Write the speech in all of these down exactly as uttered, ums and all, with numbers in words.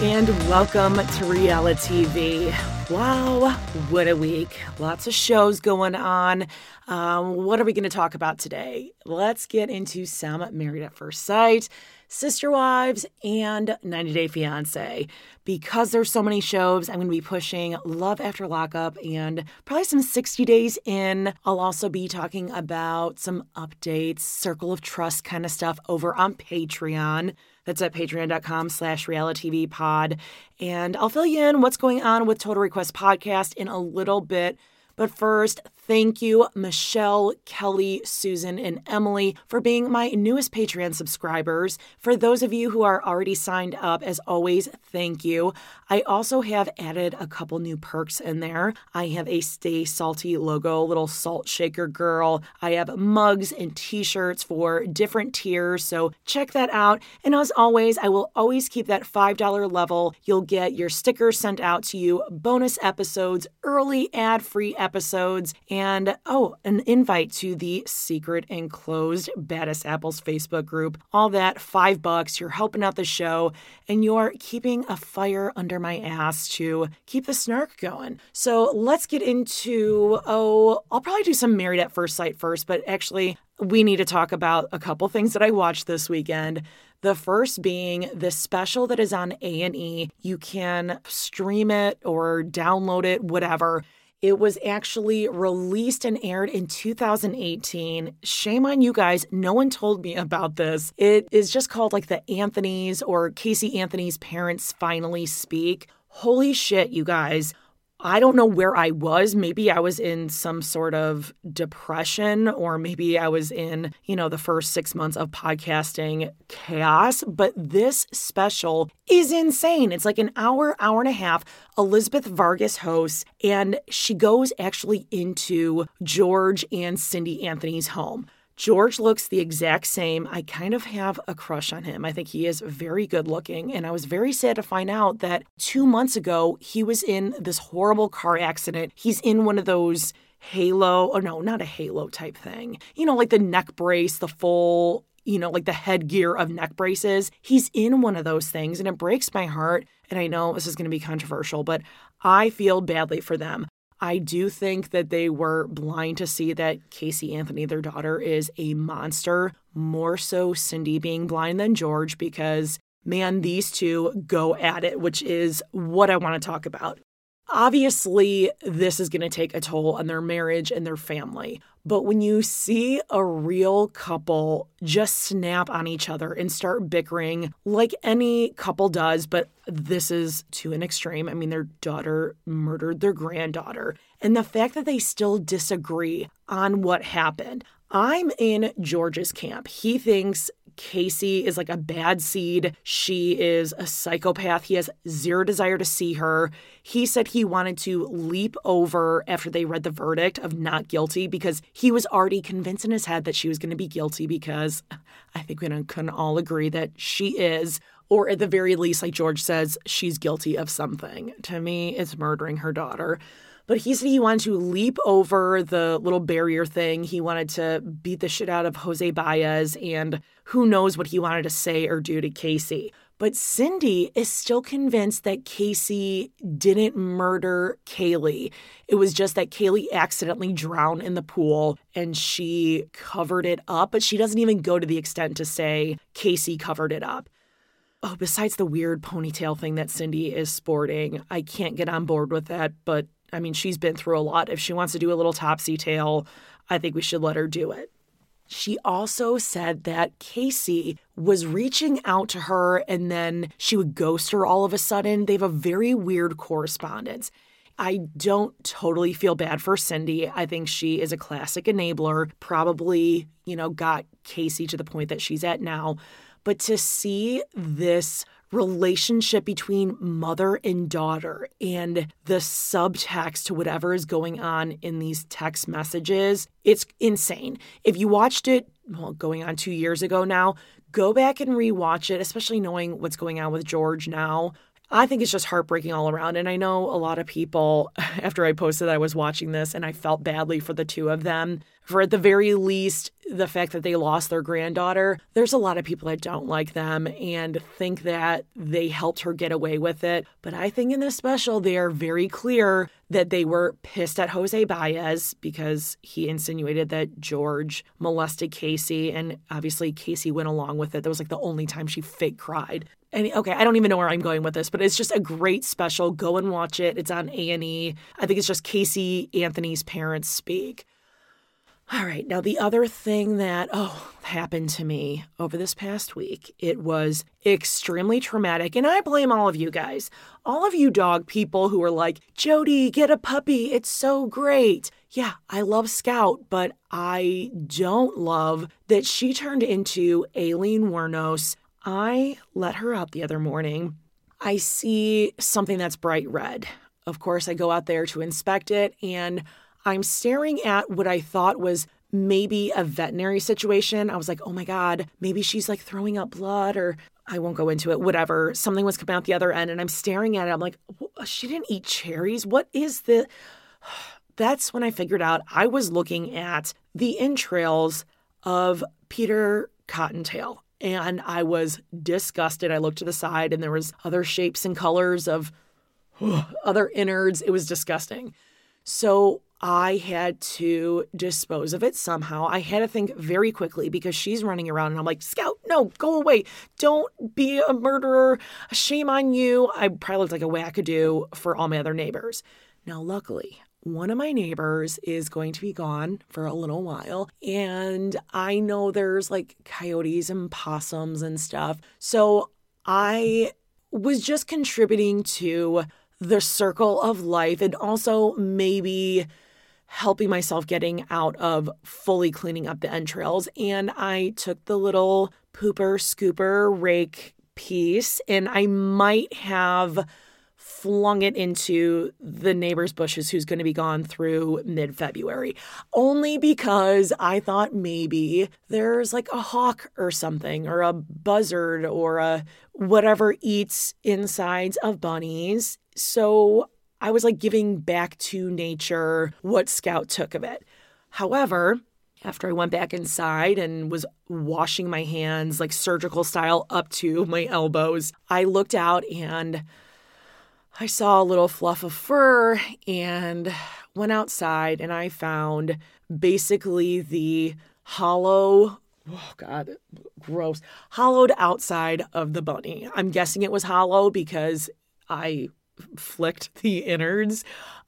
and welcome to Reality T V. Wow, what a week. Lots of shows going on. Um, what are we going to talk about today? Let's get into some Married at First Sight, Sister Wives, and ninety day fiancé. Because there's so many shows, I'm going to be pushing Love After Lockup and probably some sixty days in. I'll also be talking about some updates, Circle of Trust kind of stuff over on Patreon. That's at patreon.com slash realitytvpod. pod. And I'll fill you in what's going on with Total Request Podcast in a little bit. But first, thank you, Michelle, Kelly, Susan, and Emily, for being my newest Patreon subscribers. For those of you who are already signed up, as always, thank you. I also have added a couple new perks in there. I have a Stay Salty logo, little salt shaker girl. I have mugs and t-shirts for different tiers, so check that out. And as always, I will always keep that five dollar level. You'll get your stickers sent out to you, bonus episodes, early ad-free episodes, and oh, an invite to the secret and closed Badass Apples Facebook group. All that, five bucks. You're helping out the show, and you're keeping a fire under my ass to keep the snark going. So let's get into, oh, I'll probably do some Married at First Sight first, but actually, we need to talk about a couple things that I watched this weekend. The first being the special that is on A and E. You can stream it or download it, whatever. It was actually released and aired in two thousand eighteen. Shame on you guys. No one told me about this. It is just called like the Anthony's or Casey Anthony's Parents Finally Speak. Holy shit, you guys. I don't know where I was. Maybe I was in some sort of depression, or maybe I was in, you know, the first six months of podcasting chaos. But this special is insane. It's like an hour, hour and a half. Elizabeth Vargas hosts, and she goes actually into George and Cindy Anthony's home. George looks the exact same. I kind of have a crush on him. I think he is very good looking. And I was very sad to find out that two months ago, he was in this horrible car accident. He's in one of those halo, or no, not a halo type thing. You know, like the neck brace, the full, you know, like the headgear of neck braces. He's in one of those things, and it breaks my heart. And I know this is going to be controversial, but I feel badly for them. I do think that they were blind to see that Casey Anthony, their daughter, is a monster. More so Cindy being blind than George, because, man, these two go at it, which is what I want to talk about. Obviously, this is going to take a toll on their marriage and their family. But when you see a real couple just snap on each other and start bickering like any couple does, but this is to an extreme. I mean, their daughter murdered their granddaughter. And the fact that they still disagree on what happened. I'm in George's camp. He thinks Casey is like a bad seed. She is a psychopath. He has zero desire to see her. He said he wanted to leap over after they read the verdict of not guilty, because he was already convinced in his head that she was going to be guilty, because I think we can all agree that she is. Or at the very least, like George says, she's guilty of something. To me, it's murdering her daughter. But he said he wanted to leap over the little barrier thing. He wanted to beat the shit out of Jose Baez, and who knows what he wanted to say or do to Casey. But Cindy is still convinced that Casey didn't murder Kaylee. It was just that Kaylee accidentally drowned in the pool and she covered it up, but she doesn't even go to the extent to say Casey covered it up. Oh, besides the weird ponytail thing that Cindy is sporting, I can't get on board with that, but I mean, she's been through a lot. If she wants to do a little topsy tail, I think we should let her do it. She also said that Casey was reaching out to her and then she would ghost her all of a sudden. They have a very weird correspondence. I don't totally feel bad for Cindy. I think she is a classic enabler, probably, you know, got Casey to the point that she's at now. But to see this relationship between mother and daughter and the subtext to whatever is going on in these text messages, it's insane. If you watched it, well, going on two years ago now, go back and rewatch it, especially knowing what's going on with George now. I think it's just heartbreaking all around. And I know a lot of people, after I posted that I was watching this, and I felt badly for the two of them. For at the very least, the fact that they lost their granddaughter, there's a lot of people that don't like them and think that they helped her get away with it. But I think in this special, they are very clear that they were pissed at Jose Baez because he insinuated that George molested Casey. And obviously, Casey went along with it. That was like the only time she fake cried. And okay, I don't even know where I'm going with this, but it's just a great special. Go and watch it. It's on A and E. I think it's just Casey Anthony's parents speak. All right, now the other thing that, oh, happened to me over this past week, it was extremely traumatic, and I blame all of you guys. All of you dog people who are like, Jody, get a puppy, it's so great. Yeah, I love Scout, but I don't love that she turned into Aileen Wuornos. I let her out the other morning. I see something that's bright red. Of course, I go out there to inspect it, and I'm staring at what I thought was maybe a veterinary situation. I was like, oh my God, maybe she's like throwing up blood, or I won't go into it, whatever. Something was coming out the other end, and I'm staring at it. I'm like, she didn't eat cherries. What is the... That's when I figured out I was looking at the entrails of Peter Cottontail, and I was disgusted. I looked to the side, and there was other shapes and colors of other innards. It was disgusting. So I had to dispose of it somehow. I had to think very quickly because she's running around and I'm like, Scout, no, go away. Don't be a murderer. Shame on you. I probably looked like a wackadoo for all my other neighbors. Now, luckily, one of my neighbors is going to be gone for a little while. And I know there's like coyotes and possums and stuff. So I was just contributing to the circle of life and also maybe helping myself getting out of fully cleaning up the entrails. And I took the little pooper scooper rake piece and I might have flung it into the neighbor's bushes who's going to be gone through mid-February, only because I thought maybe there's like a hawk or something or a buzzard or a whatever eats insides of bunnies. So I was like giving back to nature what Scout took of it. However, after I went back inside and was washing my hands like surgical style up to my elbows, I looked out and I saw a little fluff of fur and went outside and I found basically the hollow, oh God, gross, hollowed outside of the bunny. I'm guessing it was hollow because I flicked the innards.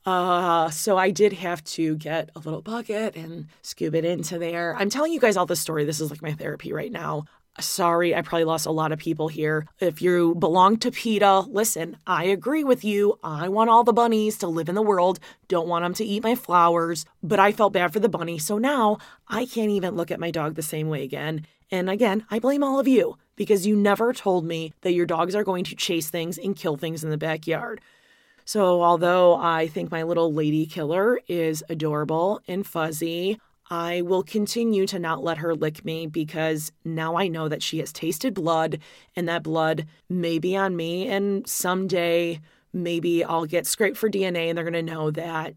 Uh, so I did have to get a little bucket and scoop it into there. I'm telling you guys all this story. This is like my therapy right now. Sorry, I probably lost a lot of people here. If you belong to PETA, listen, I agree with you. I want all the bunnies to live in the world. Don't want them to eat my flowers. But I felt bad for the bunny. So now I can't even look at my dog the same way again. And again, I blame all of you because you never told me that your dogs are going to chase things and kill things in the backyard. So although I think my little lady killer is adorable and fuzzy, I will continue to not let her lick me because now I know that she has tasted blood and that blood may be on me. And someday maybe I'll get scraped for D N A and they're going to know that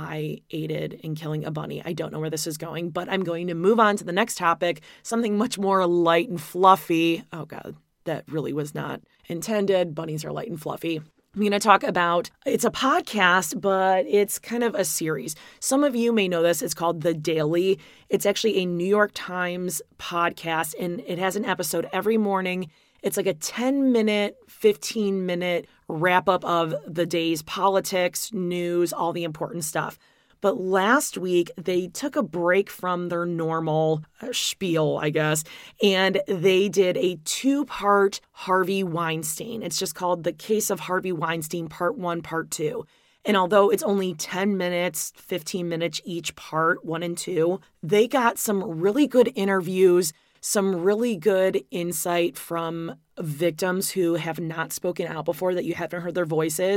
I aided in killing a bunny. I don't know where this is going, but I'm going to move on to the next topic, something much more light and fluffy. Oh God, that really was not intended. Bunnies are light and fluffy. I'm going to talk about, it's a podcast, but it's kind of a series. Some of you may know this. It's called The Daily. It's actually a New York Times podcast, and it has an episode every morning. It's like a ten minute, fifteen minute wrap up of the day's politics, news, all the important stuff. But last week, they took a break from their normal spiel, I guess, and they did a two-part Harvey Weinstein. It's just called The Case of Harvey Weinstein, Part one, Part two. And although it's only ten minutes, fifteen minutes each part, one and two, they got some really good interviews, some really good insight from victims who have not spoken out before, that you haven't heard their voices.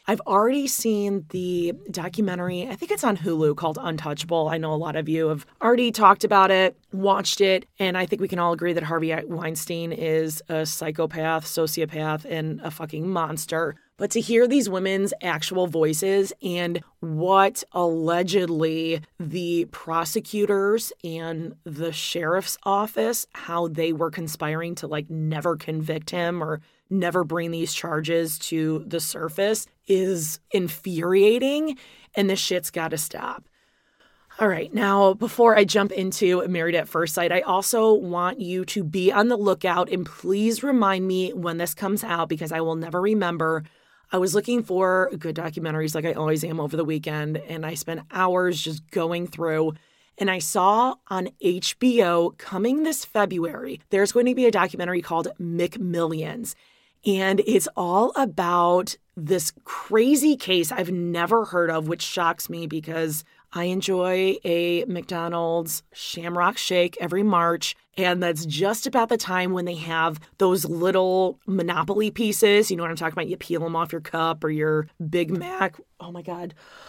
I've already seen the documentary, I think it's on Hulu, called Untouchable. I know a lot of you have already talked about it, watched it, and I think we can all agree that Harvey Weinstein is a psychopath, sociopath, and a fucking monster. But to hear these women's actual voices and what allegedly the prosecutors and the sheriff's office, how they were conspiring to like never convict him or never bring these charges to the surface is infuriating, and this shit's got to stop. All right, now before I jump into Married at First Sight, I also want you to be on the lookout, and please remind me when this comes out because I will never remember. I was looking for good documentaries like I always am over the weekend, and I spent hours just going through, and I saw on H B O coming this February, there's going to be a documentary called McMillions, and it's all about this crazy case I've never heard of, which shocks me because I enjoy a McDonald's Shamrock Shake every March, and that's just about the time when they have those little Monopoly pieces. You know what I'm talking about? You peel them off your cup or your Big Mac. Oh my God.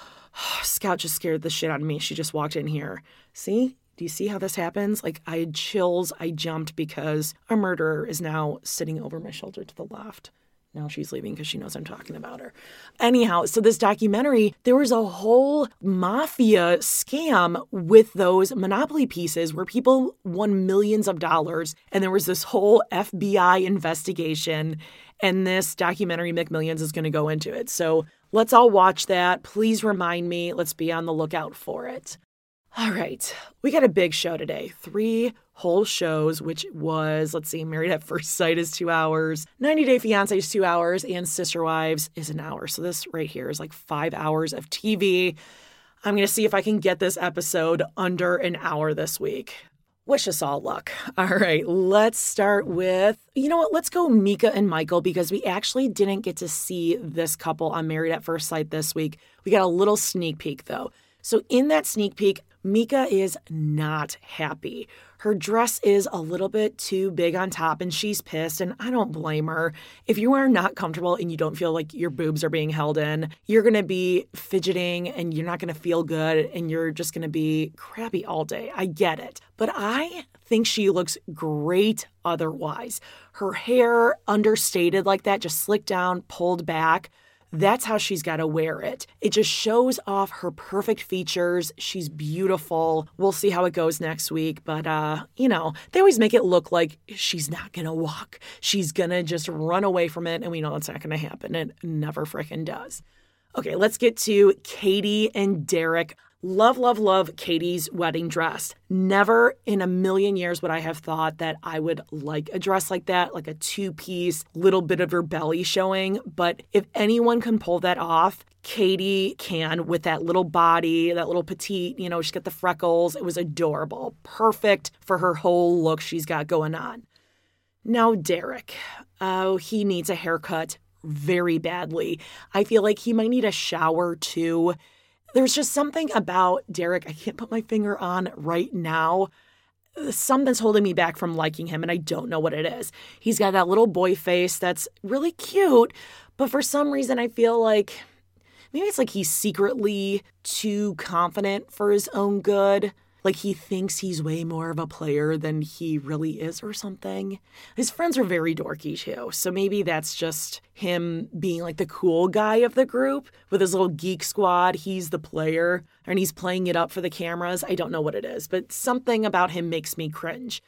Scout just scared the shit out of me. She just walked in here. See? Do you see how this happens? Like, I had chills. I jumped because a murderer is now sitting over my shoulder to the left. Now she's leaving because she knows I'm talking about her. Anyhow, so this documentary, there was a whole mafia scam with those Monopoly pieces where people won millions of dollars. And there was this whole F B I investigation. And this documentary, McMillions, is going to go into it. So let's all watch that. Please remind me. Let's be on the lookout for it. All right, we got a big show today. Three whole shows, which was, let's see, Married at First Sight is two hours, ninety Day Fiancé is two hours, and Sister Wives is an hour. So this right here is like five hours of T V. I'm going to see if I can get this episode under an hour this week. Wish us all luck. All right, let's start with, you know what, let's go Mika and Michael because we actually didn't get to see this couple on Married at First Sight this week. We got a little sneak peek though. So in that sneak peek, Mika is not happy. Her dress is a little bit too big on top and she's pissed, and I don't blame her. If you are not comfortable and you don't feel like your boobs are being held in, you're going to be fidgeting and you're not going to feel good and you're just going to be crappy all day. I get it. But I think she looks great otherwise. Her hair understated like that, just slicked down, pulled back. That's how she's got to wear it. It just shows off her perfect features. She's beautiful. We'll see how it goes next week. But, uh, you know, they always make it look like she's not going to walk. She's going to just run away from it. And we know it's not going to happen. It never frickin' does. Okay, let's get to Katie and Derek. Love, love, love Katie's wedding dress. Never in a million years would I have thought that I would like a dress like that, like a two-piece, little bit of her belly showing. But if anyone can pull that off, Katie can with that little body, that little petite, you know, she's got the freckles. It was adorable. Perfect for her whole look she's got going on. Now, Derek. Oh, he needs a haircut very badly. I feel like he might need a shower too. There's just something about Derek I can't put my finger on right now. Something's holding me back from liking him, and I don't know what it is. He's got that little boy face that's really cute, but for some reason I feel like maybe it's like he's secretly too confident for his own good. Like he thinks he's way more of a player than he really is or something. His friends are very dorky too, so maybe that's just him being like the cool guy of the group with his little geek squad. He's the player and he's playing it up for the cameras. I don't know what it is, but something about him makes me cringe.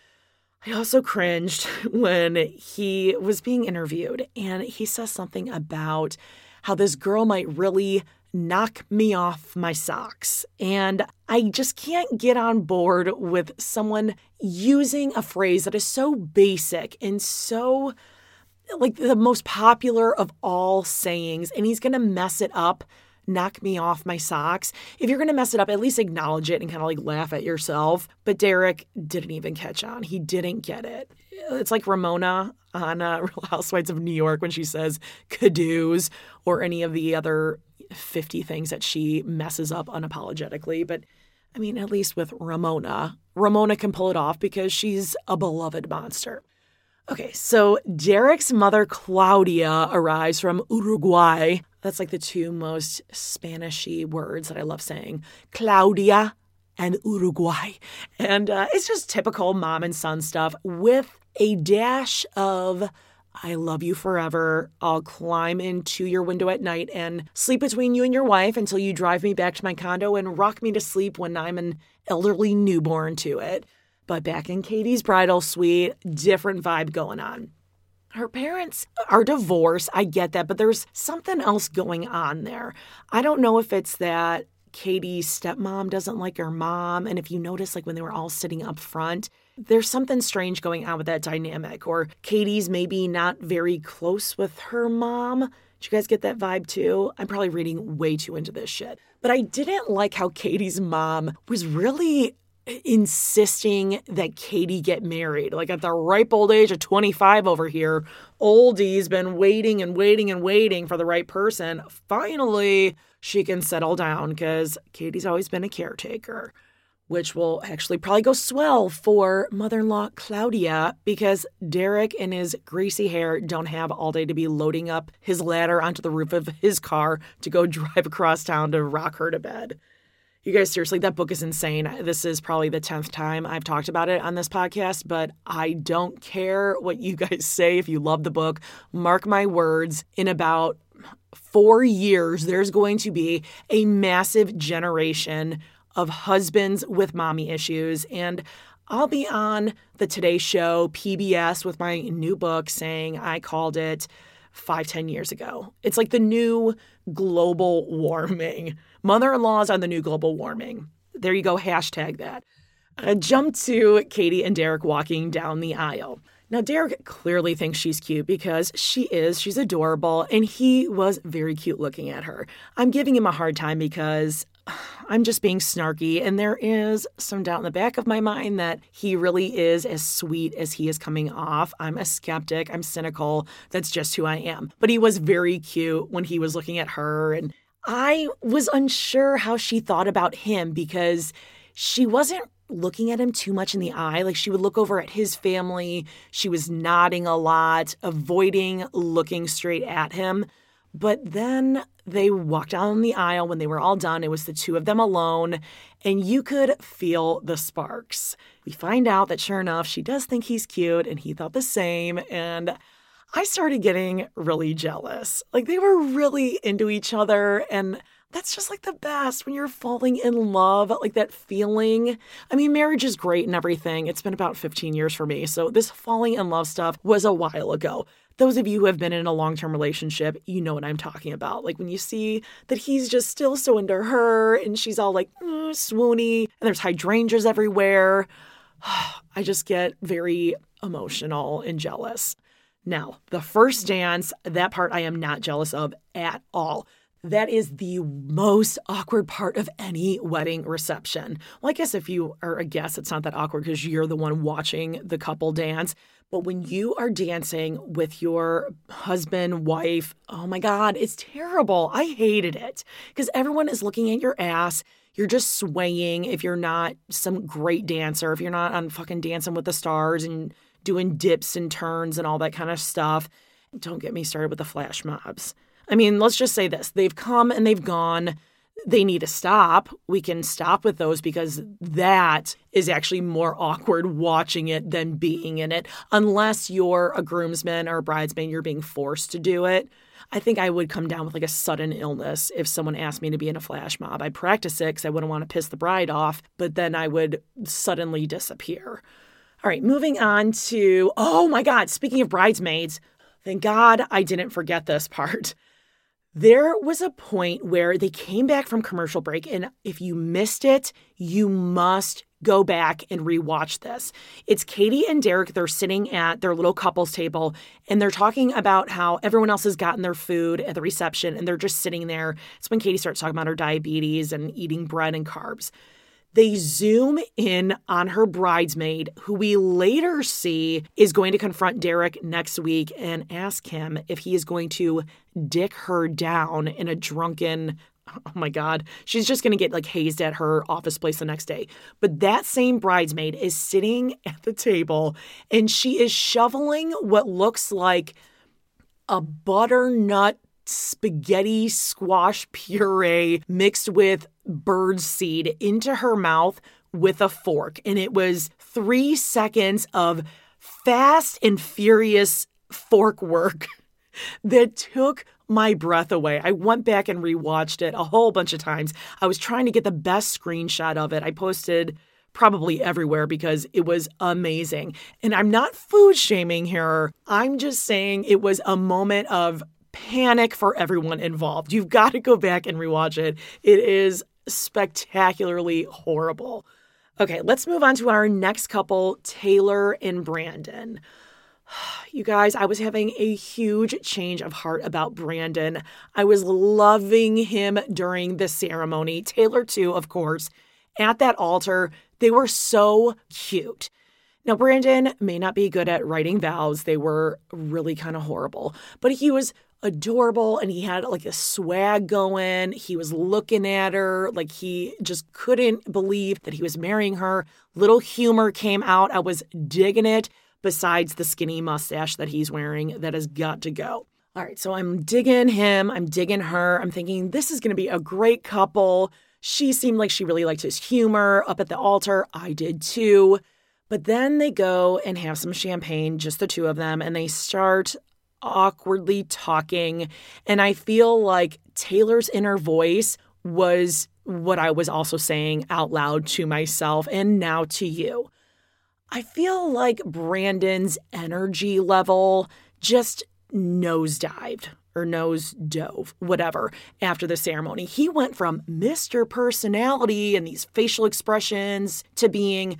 I also cringed when he was being interviewed and he says something about how this girl might really knock me off my socks. And I just can't get on board with someone using a phrase that is so basic and so like the most popular of all sayings. And he's going to mess it up, knock me off my socks. If you're going to mess it up, at least acknowledge it and kind of like laugh at yourself. But Derek didn't even catch on. He didn't get it. It's like Ramona on uh, Real Housewives of New York when she says cadoos or any of the other fifty things that she messes up unapologetically. But I mean, at least with Ramona, Ramona can pull it off because she's a beloved monster. Okay, so Derek's mother, Claudia, arrives from Uruguay. That's like the two most Spanish-y words that I love saying. Claudia and Uruguay. And uh, it's just typical mom and son stuff with a dash of I love you forever. I'll climb into your window at night and sleep between you and your wife until you drive me back to my condo and rock me to sleep when I'm an elderly newborn to it. But back in Katie's bridal suite, different vibe going on. Her parents are divorced. I get that, but there's something else going on there. I don't know if it's that Katie's stepmom doesn't like her mom. And if you notice, like when they were all sitting up front, there's something strange going on with that dynamic. Or Katie's maybe not very close with her mom. Did you guys get that vibe too? I'm probably reading way too into this shit. But I didn't like how Katie's mom was really insisting that Katie get married. Like at the ripe old age of twenty-five over here, Oldie's been waiting and waiting and waiting for the right person. Finally, she can settle down because Katie's always been a caretaker, which will actually probably go swell for mother-in-law Claudia because Derek and his greasy hair don't have all day to be loading up his ladder onto the roof of his car to go drive across town to rock her to bed. You guys, seriously, that book is insane. This is probably the tenth time I've talked about it on this podcast, but I don't care what you guys say. If you love the book, mark my words, in about four years, there's going to be a massive generation of husbands with mommy issues. And I'll be on the Today Show, P B S, with my new book saying I called it five, ten years ago. It's like the new global warming. Mother-in-laws are the new global warming. There you go, hashtag that. Uh, jump to Katie and Derek walking down the aisle. Now, Derek clearly thinks she's cute because she is. She's adorable, and he was very cute looking at her. I'm giving him a hard time because I'm just being snarky, and there is some doubt in the back of my mind that he really is as sweet as he is coming off. I'm a skeptic. I'm cynical. That's just who I am. But he was very cute when he was looking at her, and I was unsure how she thought about him because she wasn't looking at him too much in the eye. Like she would look over at his family. She was nodding a lot, avoiding looking straight at him. But then they walked down the aisle when they were all done. It was the two of them alone, and you could feel the sparks. We find out that sure enough, she does think he's cute, and he thought the same, and I started getting really jealous. Like they were really into each other, and that's just like the best when you're falling in love, like that feeling. I mean, marriage is great and everything. It's been about fifteen years for me, so this falling in love stuff was a while ago. Those of you who have been in a long-term relationship, you know what I'm talking about. Like when you see that he's just still so into her and she's all like mm, swoony and there's hydrangeas everywhere. I just get very emotional and jealous. Now, the first dance, that part I am not jealous of at all. That is the most awkward part of any wedding reception. Well, I guess if you are a guest, it's not that awkward because you're the one watching the couple dance. But when you are dancing with your husband, wife, oh my God, it's terrible. I hated it because everyone is looking at your ass. You're just swaying if you're not some great dancer, if you're not on fucking Dancing with the Stars and doing dips and turns and all that kind of stuff. Don't get me started with the flash mobs. I mean, let's just say this. They've come and they've gone. They need to stop. We can stop with those because that is actually more awkward watching it than being in it. Unless you're a groomsman or a bridesmaid, you're being forced to do it. I think I would come down with like a sudden illness if someone asked me to be in a flash mob. I'd practice it because I wouldn't want to piss the bride off, but then I would suddenly disappear. All right, moving on to, oh my God, speaking of bridesmaids, thank God I didn't forget this part. There was a point where they came back from commercial break, and if you missed it, you must go back and rewatch this. It's Katie and Derek. They're sitting at their little couples table, and they're talking about how everyone else has gotten their food at the reception, and they're just sitting there. It's when Katie starts talking about her diabetes and eating bread and carbs. They zoom in on her bridesmaid, who we later see is going to confront Derek next week and ask him if he is going to dick her down in a drunken oh my God, she's just going to get like hazed at her office place the next day. But that same bridesmaid is sitting at the table and she is shoveling what looks like a butternut spaghetti squash puree mixed with bird seed into her mouth with a fork. And it was three seconds of fast and furious fork work that took my breath away. I went back and rewatched it a whole bunch of times. I was trying to get the best screenshot of it. I posted probably everywhere because it was amazing. And I'm not food shaming here. I'm just saying it was a moment of panic for everyone involved. You've got to go back and rewatch it. It is spectacularly horrible. Okay, let's move on to our next couple, Taylor and Brandon. You guys, I was having a huge change of heart about Brandon. I was loving him during the ceremony. Taylor too, of course. At that altar, they were so cute. Now, Brandon may not be good at writing vows. They were really kind of horrible. But he was adorable and he had like a swag going. He was looking at her like he just couldn't believe that he was marrying her. Little humor came out. I was digging it. Besides the skinny mustache that he's wearing, that has got to go. All right, so I'm digging him, I'm digging her. I'm thinking this is going to be a great couple. She seemed like she really liked his humor up at the altar. I did too. But then they go and have some champagne, just the two of them, and they start awkwardly talking. And I feel like Taylor's inner voice was what I was also saying out loud to myself and now to you. I feel like Brandon's energy level just nosedived or nose dove, whatever, after the ceremony. He went from Mister Personality and these facial expressions to being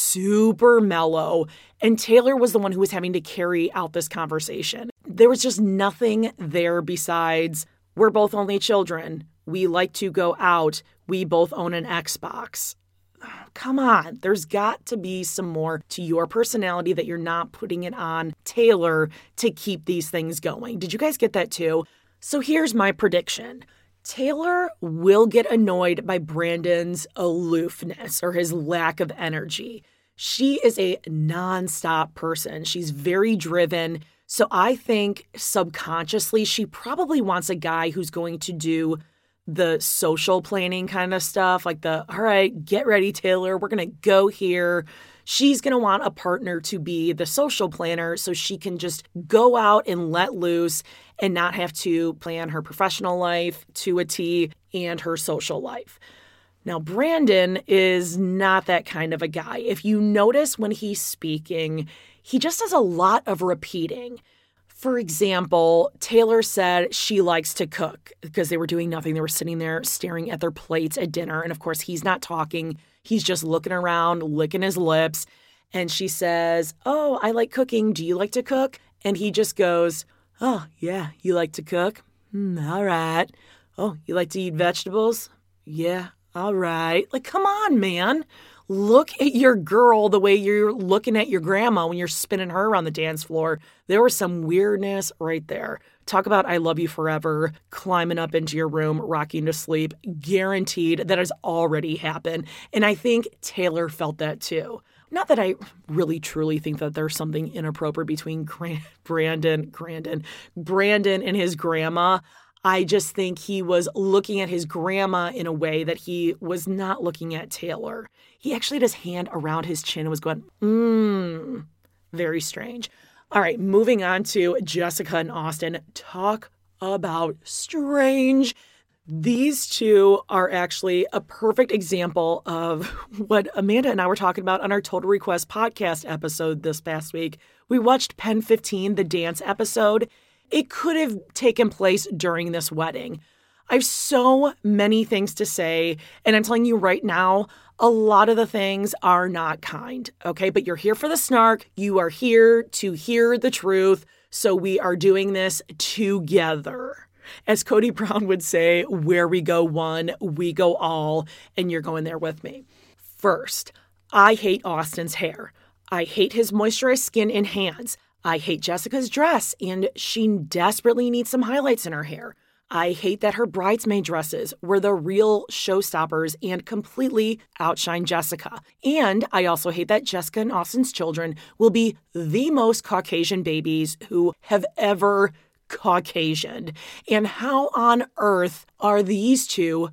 super mellow. And Taylor was the one who was having to carry out this conversation. There was just nothing there besides, we're both only children. We like to go out. We both own an Xbox. Come on, there's got to be some more to your personality that you're not putting it on Taylor to keep these things going. Did you guys get that too? So here's my prediction. Taylor will get annoyed by Brandon's aloofness or his lack of energy. She is a nonstop person. She's very driven. So I think subconsciously she probably wants a guy who's going to do the social planning kind of stuff, like the, all right, get ready, Taylor, we're going to go here. She's going to want a partner to be the social planner so she can just go out and let loose and not have to plan her professional life to a T and her social life. Now, Brandon is not that kind of a guy. If you notice when he's speaking, he just does a lot of repeating. For example, Taylor said she likes to cook because they were doing nothing. They were sitting there staring at their plates at dinner. And of course, he's not talking. He's just looking around, licking his lips. And she says, oh, I like cooking. Do you like to cook? And he just goes, oh, yeah, you like to cook? Mm, all right. Oh, you like to eat vegetables? Yeah, all right. Like, come on, man. Look at your girl the way you're looking at your grandma when you're spinning her around the dance floor. There was some weirdness right there. Talk about I love you forever, climbing up into your room, rocking to sleep. Guaranteed that has already happened. And I think Taylor felt that too. Not that I really truly think that there's something inappropriate between Brandon, Brandon, Brandon and his grandma. I just think he was looking at his grandma in a way that he was not looking at Taylor. He actually had his hand around his chin and was going, mmm, very strange. All right, moving on to Jessica and Austin. Talk about strange. These two are actually a perfect example of what Amanda and I were talking about on our Total Request podcast episode this past week. We watched Pen fifteen, the dance episode. It could have taken place during this wedding. I have so many things to say, and I'm telling you right now, a lot of the things are not kind, okay? But you're here for the snark. You are here to hear the truth, so we are doing this together. As Cody Brown would say, where we go one, we go all, and you're going there with me. First, I hate Austin's hair. I hate his moisturized skin and hands. I hate Jessica's dress, and she desperately needs some highlights in her hair. I hate that her bridesmaid dresses were the real showstoppers and completely outshine Jessica. And I also hate that Jessica and Austin's children will be the most Caucasian babies who have ever Caucasianed. And how on earth are these two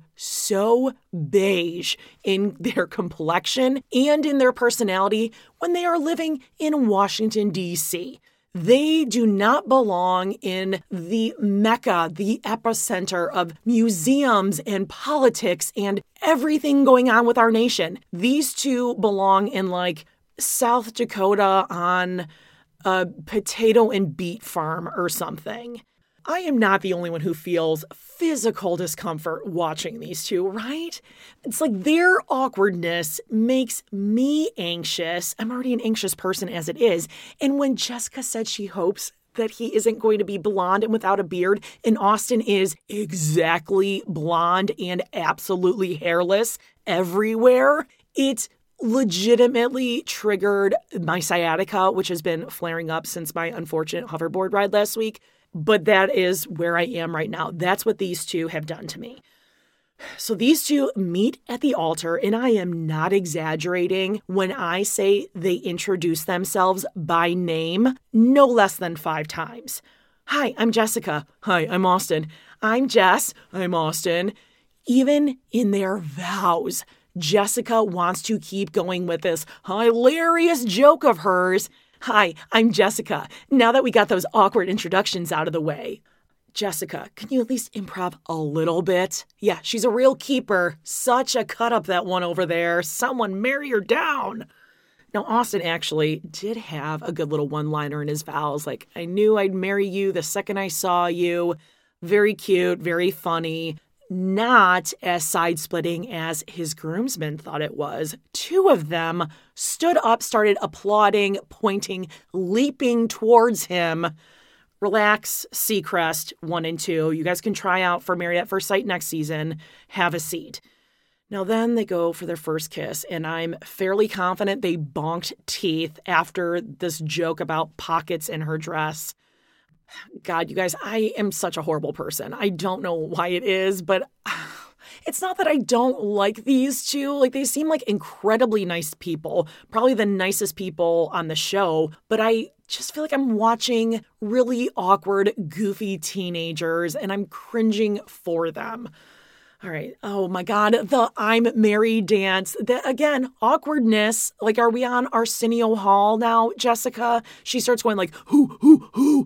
so beige in their complexion and in their personality when they are living in Washington, D C? They do not belong in the mecca, the epicenter of museums and politics and everything going on with our nation. These two belong in like South Dakota on a potato and beet farm or something. I am not the only one who feels physical discomfort watching these two, right? It's like their awkwardness makes me anxious. I'm already an anxious person as it is. And when Jessica said she hopes that he isn't going to be blonde and without a beard, and Austin is exactly blonde and absolutely hairless everywhere, it legitimately triggered my sciatica, which has been flaring up since my unfortunate hoverboard ride last week. But that is where I am right now. That's what these two have done to me. So these two meet at the altar, and I am not exaggerating when I say they introduce themselves by name no less than five times. Hi, I'm Jessica. Hi, I'm Austin. I'm Jess. I'm Austin. Even in their vows, Jessica wants to keep going with this hilarious joke of hers. Hi, I'm Jessica. Now that we got those awkward introductions out of the way. Jessica, can you at least improv a little bit? Yeah, she's a real keeper. Such a cut up, that one over there. Someone marry her down. Now, Austin actually did have a good little one-liner in his vows. Like, I knew I'd marry you the second I saw you. Very cute, very funny. Not as side-splitting as his groomsmen thought it was. Two of them stood up, started applauding, pointing, leaping towards him. Relax, Seacrest, one and two. You guys can try out for Married at First Sight next season. Have a seat. Now then they go for their first kiss, and I'm fairly confident they bonked teeth after this joke about pockets in her dress. God, you guys, I am such a horrible person. I don't know why it is, but it's not that I don't like these two. Like, they seem like incredibly nice people, probably the nicest people on the show, but I just feel like I'm watching really awkward, goofy teenagers, and I'm cringing for them. All right. Oh my God. The I'm married dance. The, again, awkwardness. Like, are we on Arsenio Hall now, Jessica? She starts going like, who, who, who?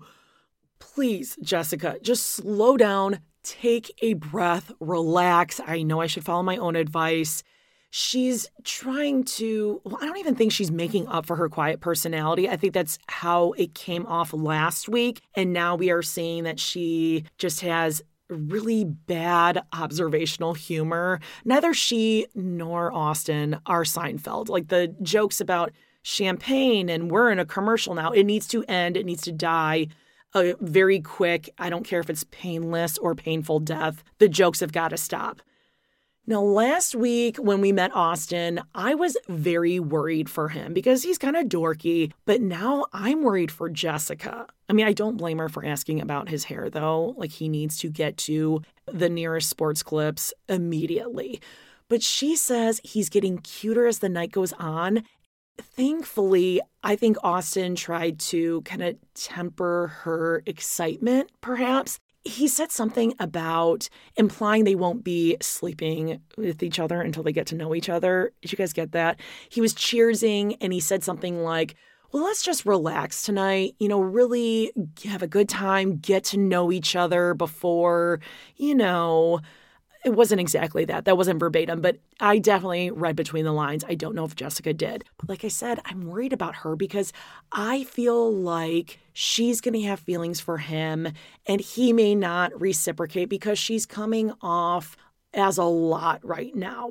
Please, Jessica, just slow down, take a breath, relax. I know I should follow my own advice. She's trying to, well, I don't even think she's making up for her quiet personality. I think that's how it came off last week. And now we are seeing that she just has really bad observational humor. Neither she nor Austin are Seinfeld. Like, the jokes about champagne and we're in a commercial now, it needs to end, it needs to die. A very quick, I don't care if it's painless or painful death. The jokes have got to stop. Now, last week when we met Austin, I was very worried for him because he's kind of dorky, but now I'm worried for Jessica. I mean, I don't blame her for asking about his hair, though. Like, he needs to get to the nearest sports clips immediately. But she says he's getting cuter as the night goes on. Thankfully, I think Austin tried to kind of temper her excitement, perhaps. He said something about implying they won't be sleeping with each other until they get to know each other. Did you guys get that? He was cheersing and he said something like, well, let's just relax tonight, you know, really have a good time, get to know each other before, you know. It wasn't exactly that. That wasn't verbatim, but I definitely read between the lines. I don't know if Jessica did. But like I said, I'm worried about her because I feel like she's going to have feelings for him and he may not reciprocate because she's coming off as a lot right now.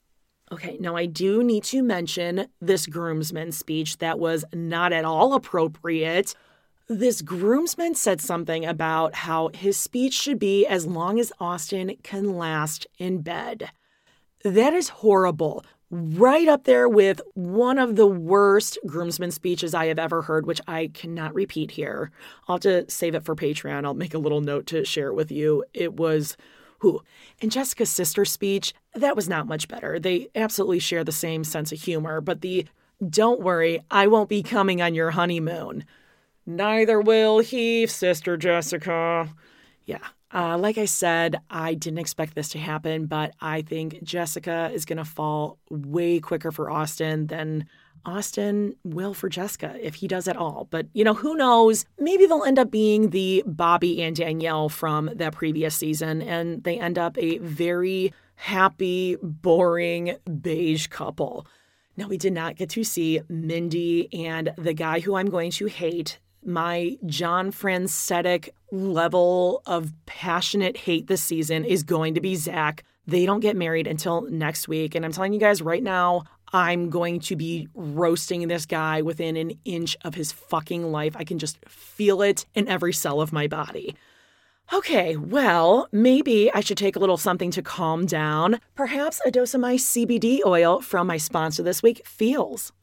Okay, now I do need to mention this groomsman speech that was not at all appropriate. This groomsman said something about how his speech should be as long as Austin can last in bed. That is horrible. right up there with one of the worst groomsmen speeches I have ever heard, which I cannot repeat here. I'll have to save it for Patreon. I'll make a little note to share it with you. It was, who? And Jessica's sister's speech, that was not much better. They absolutely share the same sense of humor, but the, don't worry, I won't be coming on your honeymoon. Neither will he, Sister Jessica. Yeah. Uh, like I said, I didn't expect this to happen, but I think Jessica is going to fall way quicker for Austin than Austin will for Jessica, if he does at all. But, you know, who knows? Maybe they'll end up being the Bobby and Danielle from that previous season, and they end up a very happy, boring, beige couple. Now, we did not get to see Mindy and the guy who I'm going to hate. My John Francetic level of passionate hate this season is going to be Zach. They don't get married until next week. And I'm telling you guys right now, I'm going to be roasting this guy within an inch of his fucking life. I can just feel it in every cell of my body. Okay, well, maybe I should take a little something to calm down. Perhaps a dose of my C B D oil from my sponsor this week, Feels.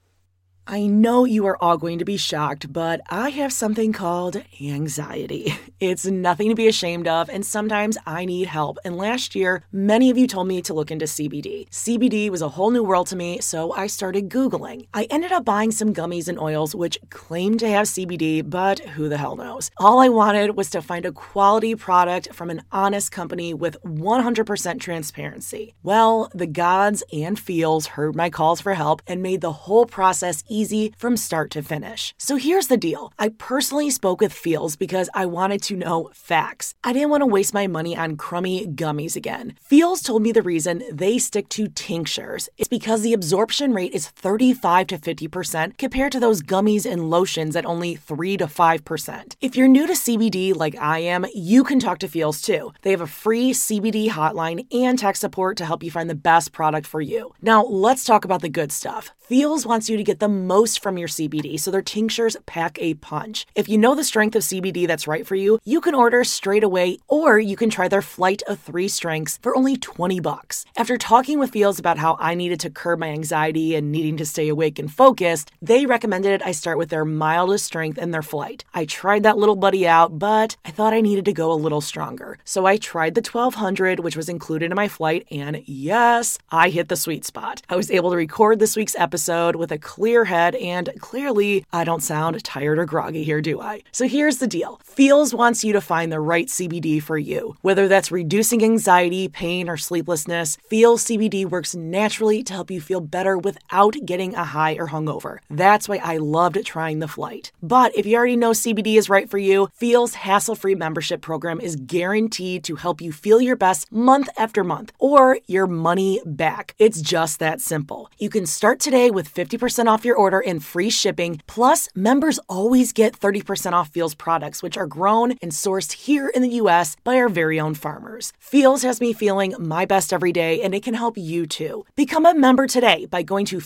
I know you are all going to be shocked, but I have something called anxiety. It's nothing to be ashamed of, and sometimes I need help. And last year, many of you told me to look into C B D. C B D was a whole new world to me, so I started Googling. I ended up buying some gummies and oils which claimed to have C B D, but who the hell knows? All I wanted was to find a quality product from an honest company with one hundred percent transparency. Well, the gods and Feels heard my calls for help and made the whole process easy. Easy from start to finish. So here's the deal. I personally spoke with Feels because I wanted to know facts. I didn't want to waste my money on crummy gummies again. Feels told me the reason they stick to tinctures is because the absorption rate is thirty-five to fifty percent compared to those gummies and lotions at only three to five percent. If you're new to C B D like I am, you can talk to Feels too. They have a free C B D hotline and tech support to help you find the best product for you. Now, let's talk about the good stuff. Feels wants you to get the most from your C B D, so their tinctures pack a punch. If you know the strength of C B D that's right for you, you can order straight away, or you can try their flight of three strengths for only twenty bucks. After talking with Feels about how I needed to curb my anxiety and needing to stay awake and focused, they recommended I start with their mildest strength and their flight. I tried that little buddy out, but I thought I needed to go a little stronger. So I tried the twelve hundred, which was included in my flight, and yes, I hit the sweet spot. I was able to record this week's episode with a clear head, and clearly I don't sound tired or groggy here, do I? So here's the deal. Feels wants you to find the right C B D for you. Whether that's reducing anxiety, pain, or sleeplessness, Feels C B D works naturally to help you feel better without getting a high or hungover. That's why I loved trying the flight. But if you already know C B D is right for you, Feels hassle-free membership program is guaranteed to help you feel your best month after month, or your money back. It's just that simple. You can start today with fifty percent off your order and free shipping. Plus, members always get thirty percent off Feels products, which are grown and sourced here in the U S by our very own farmers. Feels has me feeling my best every day, and it can help you too. Become a member today by going to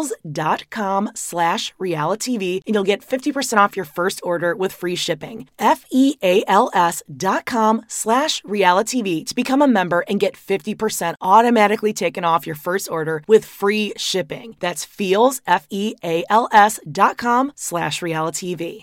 feels.com slash realitytv, and you'll get fifty percent off your first order with free shipping. F-E-A-L-S dot com slash realitytv to become a member and get fifty percent automatically taken off your first order with free shipping. That's Feels, F-E-A-L-S dot com slash realitytv.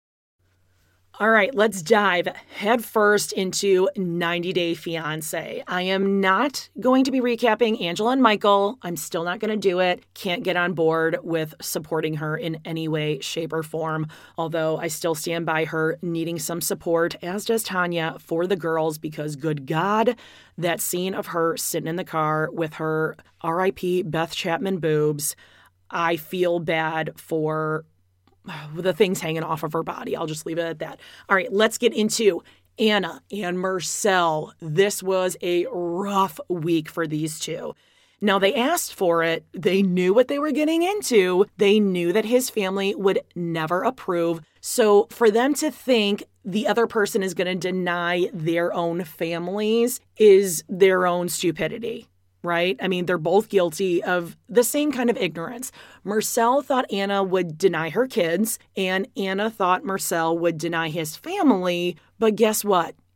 All right, let's dive headfirst into ninety Day Fiancé. I am not going to be recapping Angela and Michael. I'm still not going to do it. Can't get on board with supporting her in any way, shape, or form, although I still stand by her needing some support, as does Tanya, for the girls, because good God, that scene of her sitting in the car with her R I P Beth Chapman boobs, I feel bad for the things hanging off of her body. I'll just leave it at that. All right, let's get into Anna and Marcel. This was a rough week for these two. Now, they asked for it. They knew what they were getting into. They knew that his family would never approve. So for them to think the other person is going to deny their own families is their own stupidity. Right? I mean, they're both guilty of the same kind of ignorance. Marcel thought Anna would deny her kids, and Anna thought Marcel would deny his family. But guess what?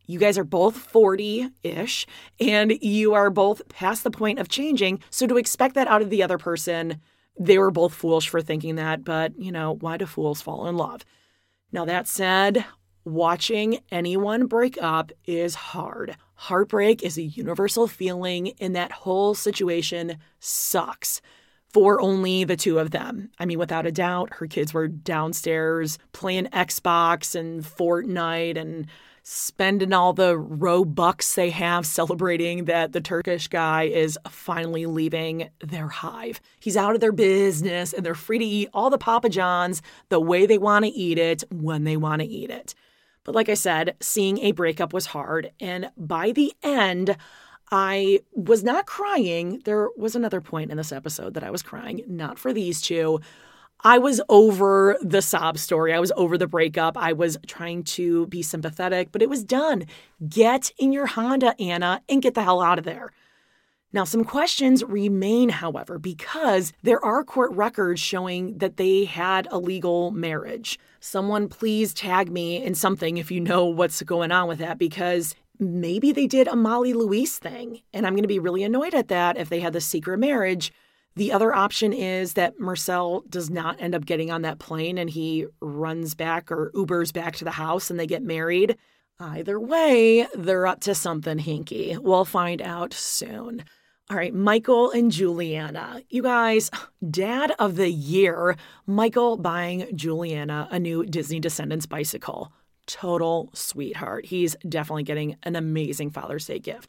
You guys are both forty-ish, and you are both past the point of changing. So to expect that out of the other person, they were both foolish for thinking that. But, you know, why do fools fall in love? Now, that said, watching anyone break up is hard. Heartbreak is a universal feeling, and that whole situation sucks for only the two of them. I mean, without a doubt, her kids were downstairs playing Xbox and Fortnite and spending all the Robux they have celebrating that the Turkish guy is finally leaving their hive. He's out of their business and they're free to eat all the Papa John's the way they want to eat it when they want to eat it. But like I said, seeing a breakup was hard. And by the end, I was not crying. There was another point in this episode that I was crying, not for these two. I was over the sob story. I was over the breakup. I was trying to be sympathetic, but it was done. Get in your Honda, Anna, and get the hell out of there. Now, some questions remain, however, because there are court records showing that they had a legal marriage. Someone please tag me in something if you know what's going on with that, because maybe they did a Molly Louise thing, and I'm going to be really annoyed at that if they had the secret marriage. The other option is that Marcel does not end up getting on that plane and he runs back or Ubers back to the house and they get married. Either way, they're up to something hinky. We'll find out soon. All right, Michael and Juliana. You guys, dad of the year, Michael buying Juliana a new Disney Descendants bicycle. Total sweetheart. He's definitely getting an amazing Father's Day gift.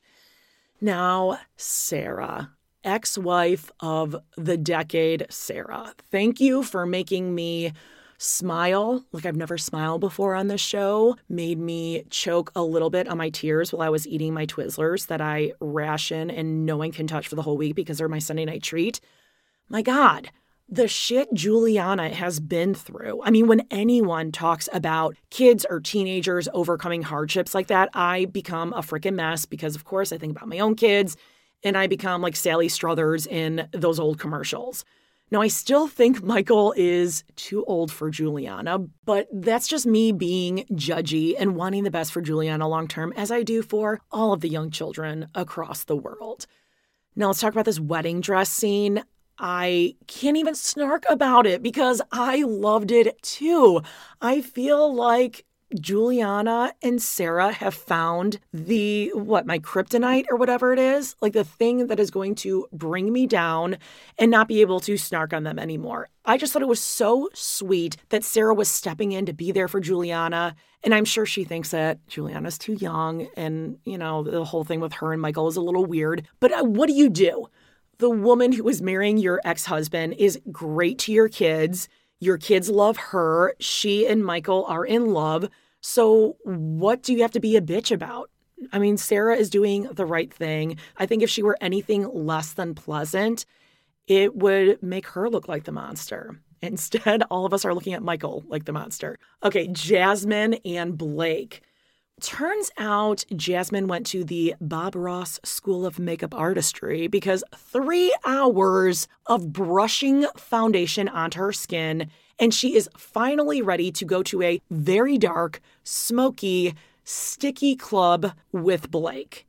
Now, Sarah. Ex-wife of the decade, Sarah. Thank you for making me smile like I've never smiled before on this show. Made me choke a little bit on my tears while I was eating my Twizzlers that I ration and no one can touch for the whole week because they're my Sunday night treat. My God, the shit Juliana has been through. I mean, when anyone talks about kids or teenagers overcoming hardships like that, I become a freaking mess because, of course, I think about my own kids. And I become like Sally Struthers in those old commercials. Now, I still think Michael is too old for Juliana, but that's just me being judgy and wanting the best for Juliana long term, as I do for all of the young children across the world. Now, let's talk about this wedding dress scene. I can't even snark about it because I loved it too. I feel like Juliana and Sarah have found the, what, my kryptonite or whatever it is, like the thing that is going to bring me down and not be able to snark on them anymore. I just thought it was so sweet that Sarah was stepping in to be there for Juliana. And I'm sure she thinks that Juliana's too young and, you know, the whole thing with her and Michael is a little weird. But uh, what do you do? The woman who is marrying your ex-husband is great to your kids. Your kids love her. She and Michael are in love. So what do you have to be a bitch about? I mean, Sarah is doing the right thing. I think if she were anything less than pleasant, it would make her look like the monster. Instead, all of us are looking at Michael like the monster. Okay, Jasmine and Blake. Turns out Jasmine went to the Bob Ross School of Makeup Artistry because three hours of brushing foundation onto her skin, and she is finally ready to go to a very dark, smoky, sticky club with Blake.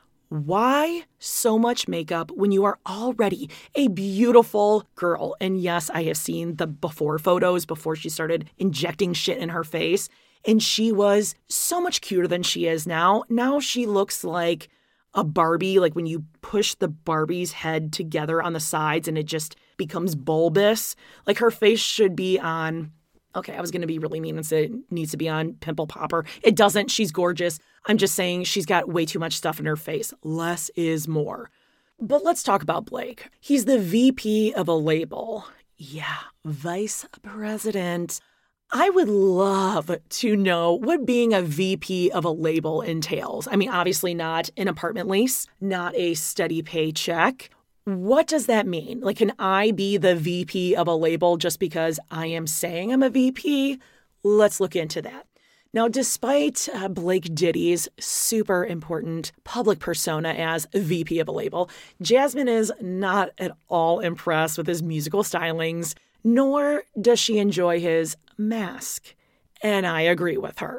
Why so much makeup when you are already a beautiful girl? And yes, I have seen the before photos before she started injecting shit in her face. And she was so much cuter than she is now. Now she looks like a Barbie, like when you push the Barbie's head together on the sides and it just becomes bulbous. Like her face should be on, okay, I was going to be really mean and say it needs to be on Pimple Popper. It doesn't. She's gorgeous. I'm just saying she's got way too much stuff in her face. Less is more. But let's talk about Blake. He's the V P of a label. Yeah, vice president. I would love to know what being a V P of a label entails. I mean, obviously not an apartment lease, not a steady paycheck. What does that mean? Like, can I be the V P of a label just because I am saying I'm a V P? Let's look into that. Now, despite uh, Blake Diddy's super important public persona as V P of a label, Jasmine is not at all impressed with his musical stylings, nor does she enjoy his mask. And I agree with her.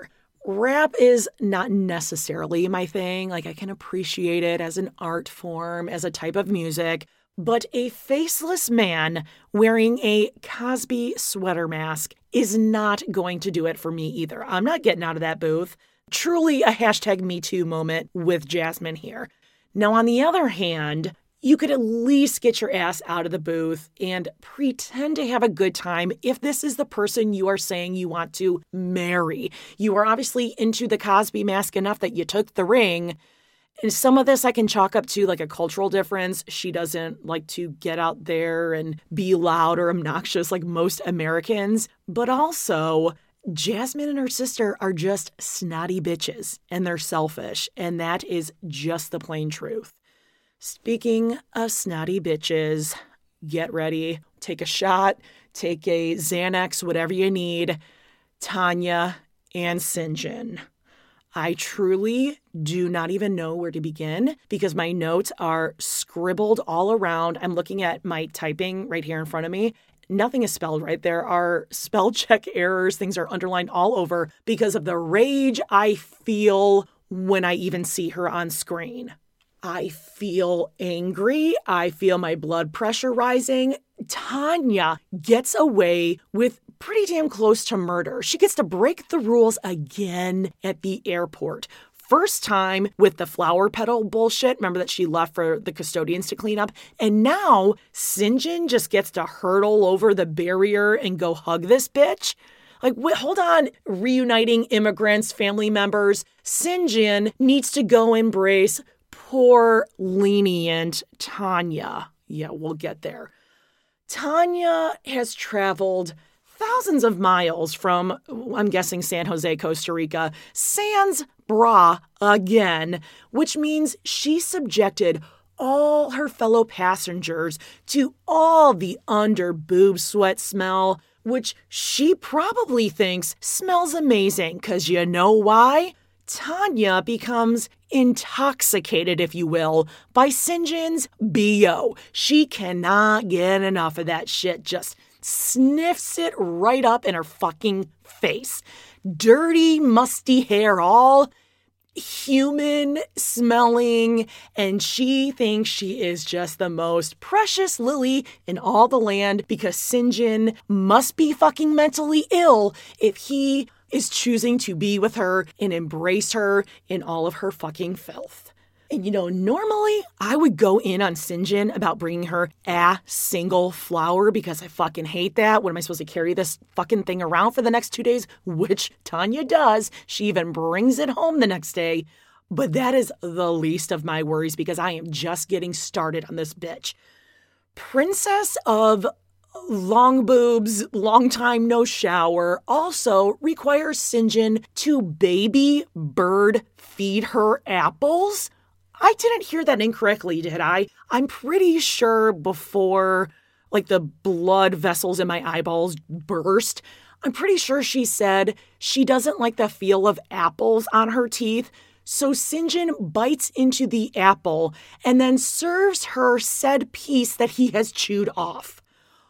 rap is not necessarily my thing. Like, I can appreciate it as an art form, as a type of music. But a faceless man wearing a Cosby sweater mask is not going to do it for me either. I'm not getting out of that booth. Truly a hashtag Me Too moment with Jasmine here. Now, on the other hand, you could at least get your ass out of the booth and pretend to have a good time if this is the person you are saying you want to marry. You are obviously into the Cosby mask enough that you took the ring. And some of this I can chalk up to like a cultural difference. She doesn't like to get out there and be loud or obnoxious like most Americans. But also, Jasmine and her sister are just snotty bitches, and they're selfish, and that is just the plain truth. Speaking of snotty bitches, get ready, take a shot, take a Xanax, whatever you need. Tanya and Syngin. I truly do not even know where to begin because my notes are scribbled all around. I'm looking at my typing right here in front of me. Nothing is spelled right. There are spell check errors. Things are underlined all over because of the rage I feel when I even see her on screen. I feel angry. I feel my blood pressure rising. Tanya gets away with pretty damn close to murder. She gets to break the rules again at the airport. First time with the flower petal bullshit. Remember that she left for the custodians to clean up. And now Syngin just gets to hurdle over the barrier and go hug this bitch. Like, wait, hold on, reuniting immigrants, family members. Syngin needs to go embrace poor, lenient Tanya. Yeah, we'll get there. Tanya has traveled thousands of miles from, I'm guessing, San Jose, Costa Rica, sans bra again, which means she subjected all her fellow passengers to all the under-boob sweat smell, which she probably thinks smells amazing, because you know why? Tanya becomes intoxicated, if you will, by Syngin's B O. She cannot get enough of that shit, just sniffs it right up in her fucking face. Dirty, musty hair, all human smelling, and she thinks she is just the most precious lily in all the land because Syngin must be fucking mentally ill if he is choosing to be with her and embrace her in all of her fucking filth. And you know, normally I would go in on Syngin about bringing her a single flower because I fucking hate that. What am I supposed to carry this fucking thing around for the next two days? Which Tanya does. She even brings it home the next day. But that is the least of my worries because I am just getting started on this bitch. Princess of long boobs, long time no shower, also requires Syngin to baby bird feed her apples. I didn't hear that incorrectly, did I? I'm pretty sure before, like, the blood vessels in my eyeballs burst, I'm pretty sure she said she doesn't like the feel of apples on her teeth, so Syngin bites into the apple and then serves her said piece that he has chewed off.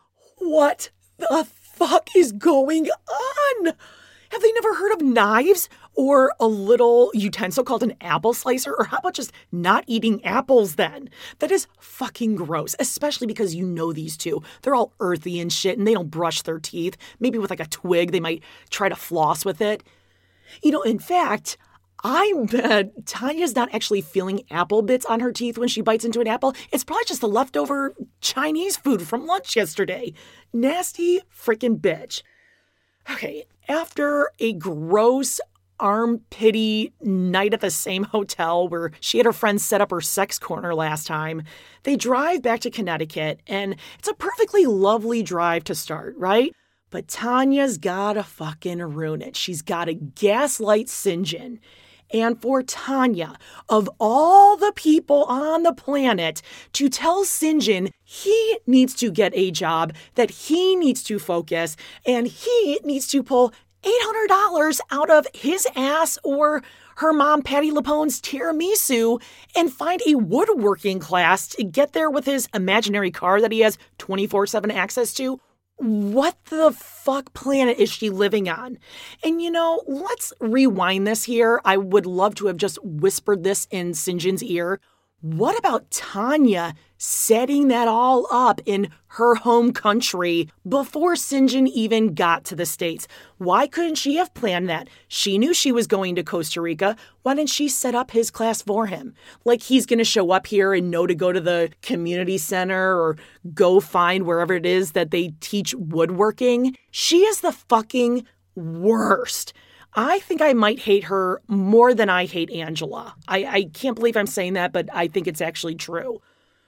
What the fuck is going on? Have they never heard of knives or a little utensil called an apple slicer? Or how about just not eating apples then? That is fucking gross, especially because you know these two. They're all earthy and shit and they don't brush their teeth. Maybe with like a twig, they might try to floss with it. You know, in fact, I bet Tanya's not actually feeling apple bits on her teeth when she bites into an apple. It's probably just the leftover Chinese food from lunch yesterday. Nasty freaking bitch. Okay, after a gross armpity night at the same hotel where she had her friends set up her sex corner last time, they drive back to Connecticut, and it's a perfectly lovely drive to start, right? But Tanya's gotta fucking ruin it. She's gotta gaslight Syngin. And for Tanya, of all the people on the planet, to tell Syngin he needs to get a job, that he needs to focus, and he needs to pull eight hundred dollars out of his ass or her mom, Patti LuPone's tiramisu, and find a woodworking class to get there with his imaginary car that he has twenty-four seven access to. What the fuck planet is she living on? And you know, let's rewind this here. I would love to have just whispered this in Syngin's ear. What about Tanya setting that all up in her home country before Syngin even got to the States? Why couldn't she have planned that? She knew she was going to Costa Rica. Why didn't she set up his class for him? Like he's going to show up here and know to go to the community center or go find wherever it is that they teach woodworking. She is the fucking worst. I think I might hate her more than I hate Angela. I, I can't believe I'm saying that, but I think it's actually true.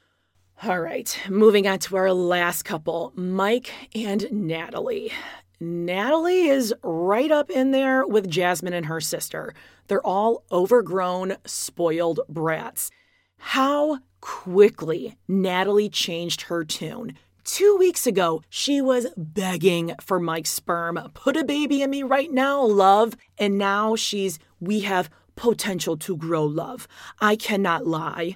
All right, moving on to our last couple, Mike and Natalie. Natalie is right up in there with Jasmine and her sister. They're all overgrown, spoiled brats. How quickly Natalie changed her tune. Two weeks ago, she was begging for Mike's sperm. Put a baby in me right now, love. And now she's, we have potential to grow, love. I cannot lie.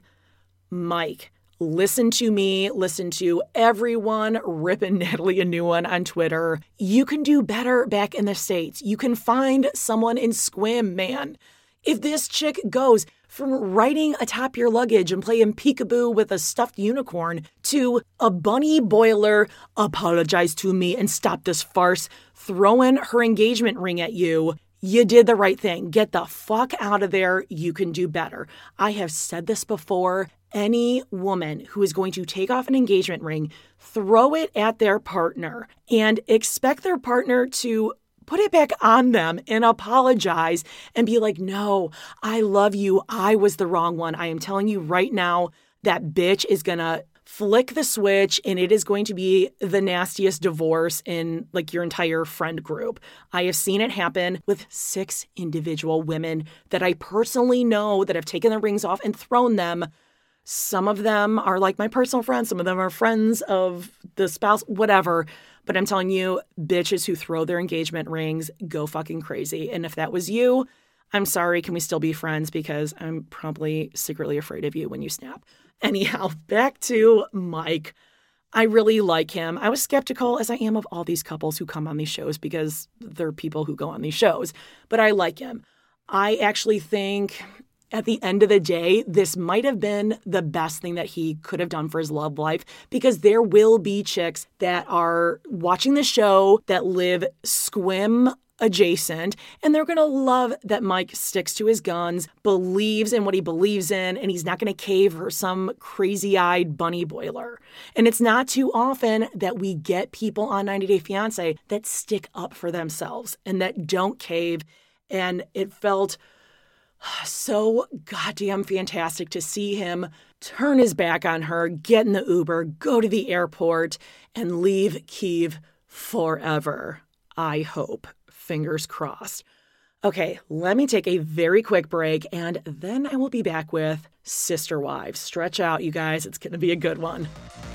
Mike, listen to me. Listen to everyone ripping Natalie a new one on Twitter. You can do better back in the States. You can find someone in Squim, man. If this chick goes from riding atop your luggage and playing peekaboo with a stuffed unicorn to a bunny boiler, apologize to me and stop this farce, throwing her engagement ring at you, you did the right thing. Get the fuck out of there. You can do better. I have said this before. Any woman who is going to take off an engagement ring, throw it at their partner and expect their partner to put it back on them and apologize and be like, no, I love you. I was the wrong one. I am telling you right now, that bitch is going to flick the switch and it is going to be the nastiest divorce in like your entire friend group. I have seen it happen with six individual women that I personally know that have taken the rings off and thrown them. Some of them are like my personal friends. Some of them are friends of the spouse, whatever. But I'm telling you, bitches who throw their engagement rings go fucking crazy. And if that was you, I'm sorry. Can we still be friends? Because I'm probably secretly afraid of you when you snap. Anyhow, back to Mike. I really like him. I was skeptical, as I am of all these couples who come on these shows because they're people who go on these shows. But I like him. I actually think at the end of the day, this might have been the best thing that he could have done for his love life because there will be chicks that are watching the show that live Squim adjacent, and they're going to love that Mike sticks to his guns, believes in what he believes in, and he's not going to cave for some crazy-eyed bunny boiler. And it's not too often that we get people on ninety day fiancé that stick up for themselves and that don't cave, and it felt so goddamn fantastic to see him turn his back on her, get in the Uber, go to the airport, and leave Kyiv forever. I hope. Fingers crossed. Okay, let me take a very quick break, and then I will be back with Sister Wives. Stretch out, you guys. It's going to be a good one.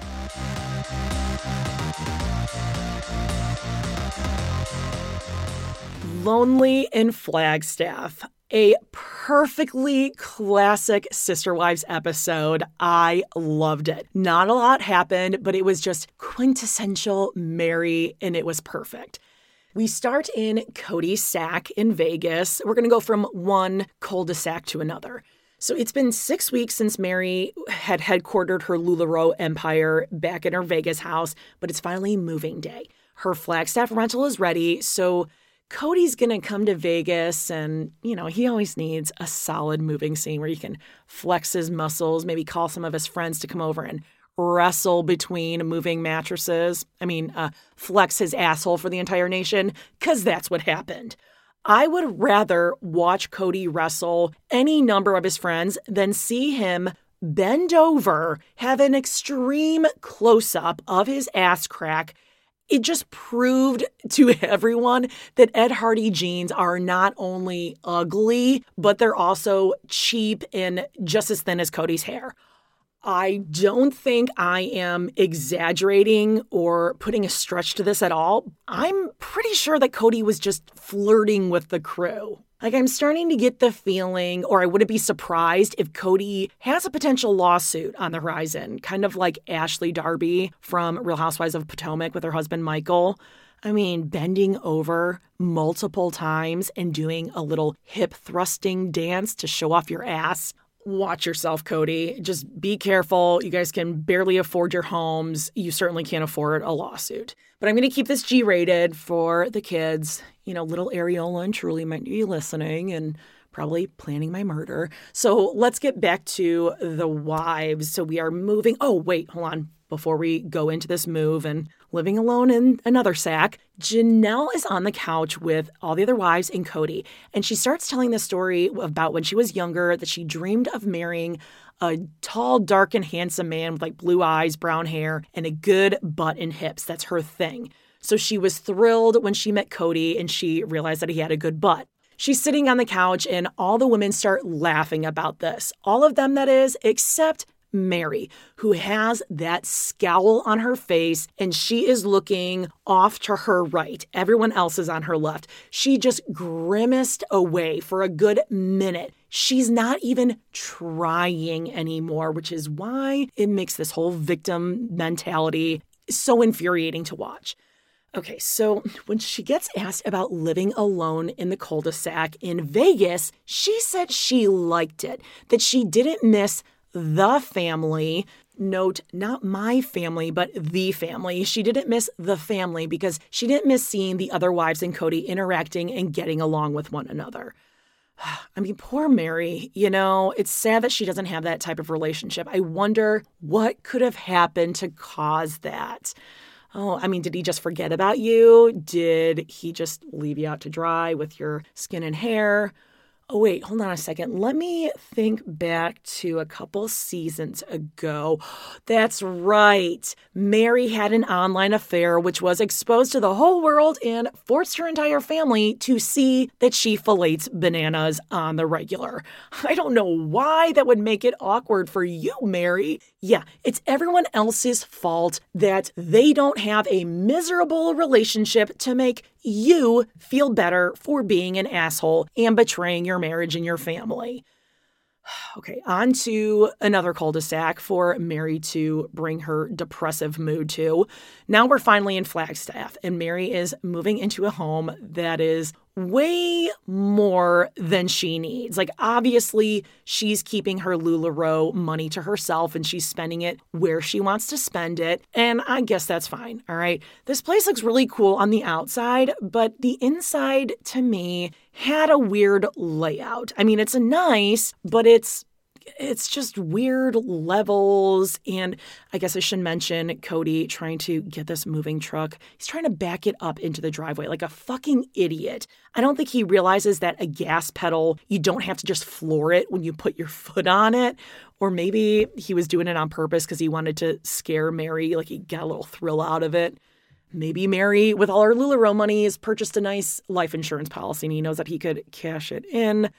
Lonely in Flagstaff. A perfectly classic Sister Wives episode. I loved it. Not a lot happened, but it was just quintessential Mary, and it was perfect. We start in Cody's Sack in Vegas. We're going to go from one cul-de-sac to another. So it's been six weeks since Mary had headquartered her LuLaRoe empire back in her Vegas house, but it's finally moving day. Her Flagstaff rental is ready, so Cody's going to come to Vegas and, you know, he always needs a solid moving scene where he can flex his muscles, maybe call some of his friends to come over and wrestle between moving mattresses. I mean, uh, flex his asshole for the entire nation, because that's what happened. I would rather watch Cody wrestle any number of his friends than see him bend over, have an extreme close-up of his ass crack. It just proved to everyone that Ed Hardy jeans are not only ugly, but they're also cheap and just as thin as Cody's hair. I don't think I am exaggerating or putting a stretch to this at all. I'm pretty sure that Cody was just flirting with the crew. Like, I'm starting to get the feeling, or I wouldn't be surprised if Cody has a potential lawsuit on the horizon, kind of like Ashley Darby from Real Housewives of Potomac with her husband, Michael. I mean, bending over multiple times and doing a little hip thrusting dance to show off your ass. Watch yourself, Cody. Just be careful. You guys can barely afford your homes. You certainly can't afford a lawsuit. But I'm going to keep this G-rated for the kids. You know, little Areola and Truly might be listening and probably planning my murder. So let's get back to the wives. So we are moving. Oh, wait, hold on. Before we go into this move and living alone in another sack, Janelle is on the couch with all the other wives and Cody. And she starts telling the story about when she was younger, that she dreamed of marrying a tall, dark, and handsome man with like blue eyes, brown hair, and a good butt and hips. That's her thing. So she was thrilled when she met Cody and she realized that he had a good butt. She's sitting on the couch and all the women start laughing about this. All of them, that is, except Mary, who has that scowl on her face and she is looking off to her right. Everyone else is on her left. She just grimaced away for a good minute. She's not even trying anymore, which is why it makes this whole victim mentality so infuriating to watch. Okay, so when she gets asked about living alone in the cul-de-sac in Vegas, she said she liked it, that she didn't miss the family. Note, not my family, but the family. She didn't miss the family because she didn't miss seeing the other wives and Cody interacting and getting along with one another. I mean, poor Mary, you know, it's sad that she doesn't have that type of relationship. I wonder what could have happened to cause that. Oh, I mean, did he just forget about you? Did he just leave you out to dry with your skin and hair? Oh, wait, hold on a second. Let me think back to a couple seasons ago. That's right. Mary had an online affair which was exposed to the whole world and forced her entire family to see that she fillets bananas on the regular. I don't know why that would make it awkward for you, Mary. Yeah, it's everyone else's fault that they don't have a miserable relationship to make you feel better for being an asshole and betraying your marriage and your family. Okay, on to another cul-de-sac for Mary to bring her depressive mood to. Now we're finally in Flagstaff, and Mary is moving into a home that is way more than she needs. Like, obviously, she's keeping her LuLaRoe money to herself, and she's spending it where she wants to spend it, and I guess that's fine, all right? This place looks really cool on the outside, but the inside, to me, had a weird layout. I mean, it's nice, but it's It's just weird levels. And I guess I should mention Cody trying to get this moving truck. He's trying to back it up into the driveway like a fucking idiot. I don't think he realizes that a gas pedal, you don't have to just floor it when you put your foot on it. Or maybe he was doing it on purpose because he wanted to scare Mary, like he got a little thrill out of it. Maybe Mary, with all her LuLaRoe money, has purchased a nice life insurance policy and he knows that he could cash it in.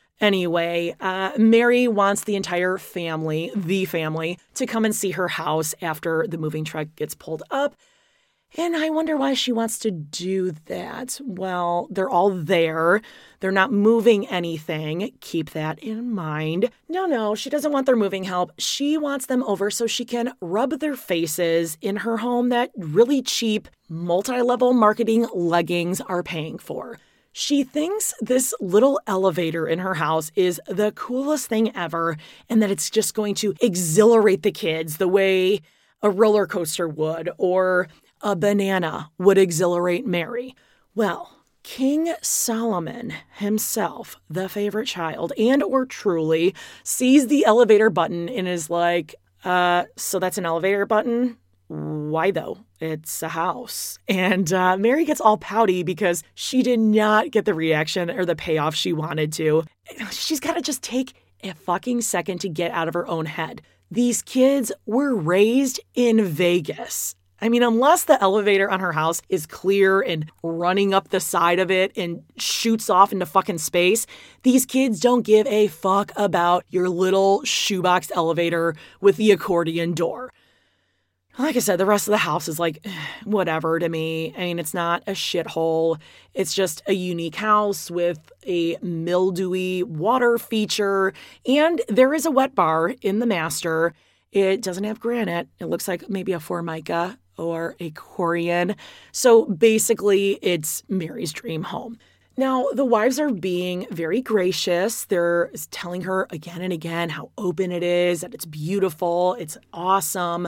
Anyway, uh, Mary wants the entire family, the family, to come and see her house after the moving truck gets pulled up. And I wonder why she wants to do that. Well, they're all there. They're not moving anything. Keep that in mind. No, no, she doesn't want their moving help. She wants them over so she can rub their faces in her home that really cheap, multi-level marketing leggings are paying for. She thinks this little elevator in her house is the coolest thing ever and that it's just going to exhilarate the kids the way a roller coaster would or a banana would exhilarate Mary. Well, King Solomon himself, the favorite child, and or Truly, sees the elevator button and is like, uh, so that's an elevator button? Why though? It's a house. And uh, Mary gets all pouty because she did not get the reaction or the payoff she wanted to. She's got to just take a fucking second to get out of her own head. These kids were raised in Vegas. I mean, unless the elevator on her house is clear and running up the side of it and shoots off into fucking space, these kids don't give a fuck about your little shoebox elevator with the accordion door. Like I said, the rest of the house is like, whatever to me. I mean, it's not a shithole. It's just a unique house with a mildewy water feature. And there is a wet bar in the master. It doesn't have granite. It looks like maybe a Formica or a Corian. So basically, it's Mary's dream home. Now, the wives are being very gracious. They're telling her again and again how open it is, that it's beautiful, it's awesome.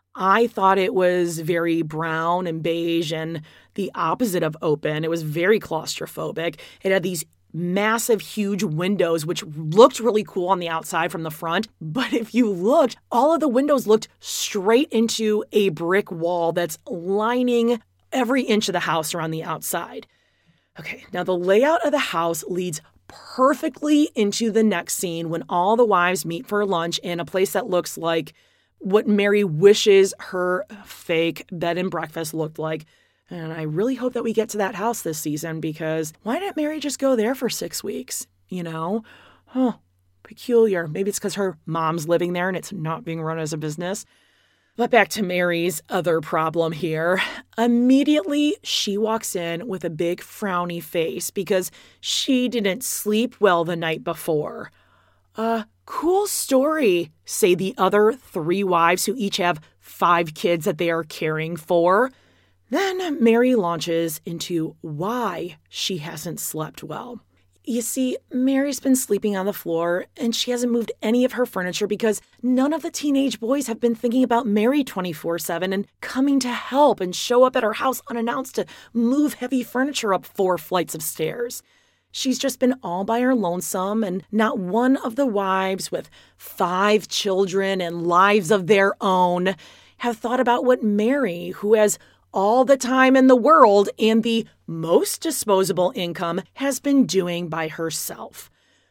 I thought it was very brown and beige and the opposite of open. It was very claustrophobic. It had these massive, huge windows, which looked really cool on the outside from the front. But if you looked, all of the windows looked straight into a brick wall that's lining every inch of the house around the outside. Okay, now the layout of the house leads perfectly into the next scene when all the wives meet for lunch in a place that looks like what Mary wishes her fake bed and breakfast looked like. And I really hope that we get to that house this season, because why didn't Mary just go there for six weeks? You know? Oh, peculiar. Maybe it's because her mom's living there and it's not being run as a business. But back to Mary's other problem here. Immediately, she walks in with a big frowny face because she didn't sleep well the night before. Uh, cool story, say the other three wives who each have five kids that they are caring for. Then Mary launches into why she hasn't slept well. You see, Mary's been sleeping on the floor and she hasn't moved any of her furniture because none of the teenage boys have been thinking about Mary twenty-four seven and coming to help and show up at her house unannounced to move heavy furniture up four flights of stairs. She's just been all by her lonesome, and not one of the wives with five children and lives of their own have thought about what Mary, who has all the time in the world and the most disposable income, has been doing by herself.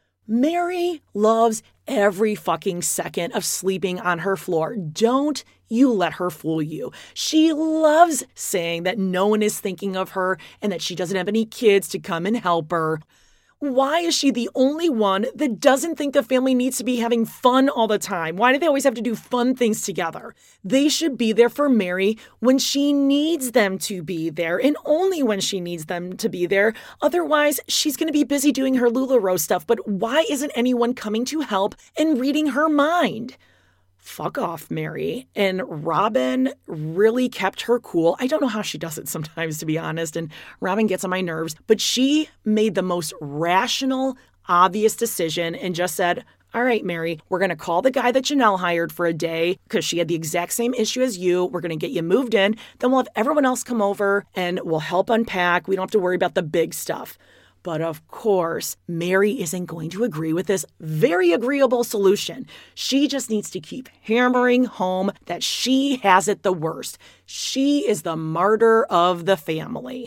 Mary loves every fucking second of sleeping on her floor. Don't you let her fool you. She loves saying that no one is thinking of her and that she doesn't have any kids to come and help her. Why is she the only one that doesn't think the family needs to be having fun all the time? Why do they always have to do fun things together? They should be there for Mary when she needs them to be there, and only when she needs them to be there. Otherwise, she's going to be busy doing her LuLaRoe stuff. But why isn't anyone coming to help and reading her mind? Fuck off, Mary. And Robin really kept her cool. I don't know how she does it sometimes, to be honest, and Robin gets on my nerves, but she made the most rational, obvious decision and just said, all right, Mary, we're going to call the guy that Janelle hired for a day because she had the exact same issue as you. We're going to get you moved in. Then we'll have everyone else come over and we'll help unpack. We don't have to worry about the big stuff. But of course, Mary isn't going to agree with this very agreeable solution. She just needs to keep hammering home that she has it the worst. She is the martyr of the family.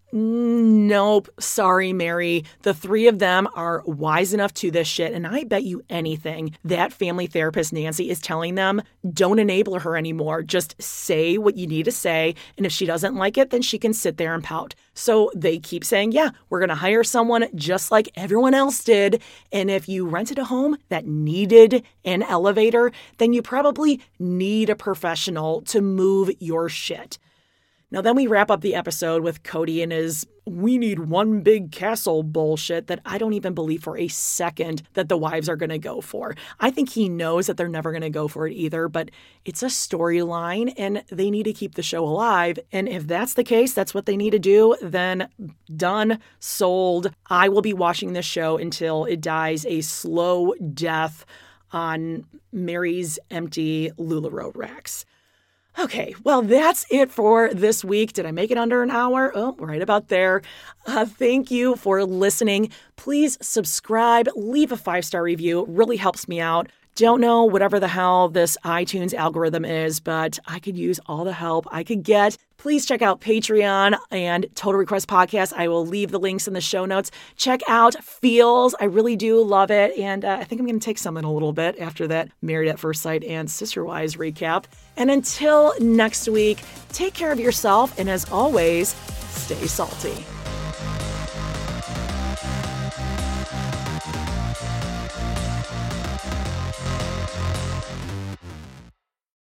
Nope. Sorry, Mary. The three of them are wise enough to this shit, and I bet you anything that family therapist Nancy is telling them, don't enable her anymore. Just say what you need to say, and if she doesn't like it, then she can sit there and pout. So they keep saying, yeah, we're going to hire someone just like everyone else did, and if you rented a home that needed an elevator, then you probably need a professional to move your shit. Now, then we wrap up the episode with Cody and his we need one big castle bullshit that I don't even believe for a second that the wives are going to go for. I think he knows that they're never going to go for it either, but it's a storyline and they need to keep the show alive. And if that's the case, that's what they need to do, then done, sold. I will be watching this show until it dies a slow death on Mary's empty LuLaRoe racks. Okay, well, that's it for this week. Did I make it under an hour? Oh, right about there. Uh, thank you for listening. Please subscribe, leave a five-star review. It really helps me out. Don't know whatever the hell this iTunes algorithm is, but I could use all the help I could get. Please check out Patreon and Total Request Podcast. I will leave the links in the show notes. Check out Feels. I really do love it. And uh, I think I'm going to take some in a little bit after that Married at First Sight and Sister Wives recap. And until next week, take care of yourself. And as always, stay salty.